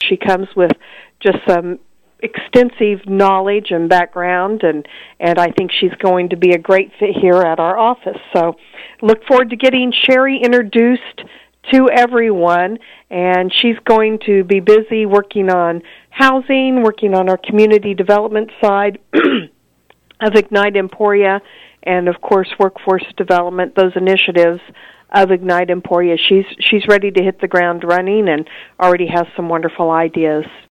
She comes with just some extensive knowledge and background, and I think she's going to be a great fit here at our office. So look forward to getting Sherry introduced to everyone, and she's going to be busy working on housing, working on our community development side of Ignite Emporia, and of course workforce development, those initiatives of Ignite Emporia. She's ready to hit the ground running and already has some wonderful ideas.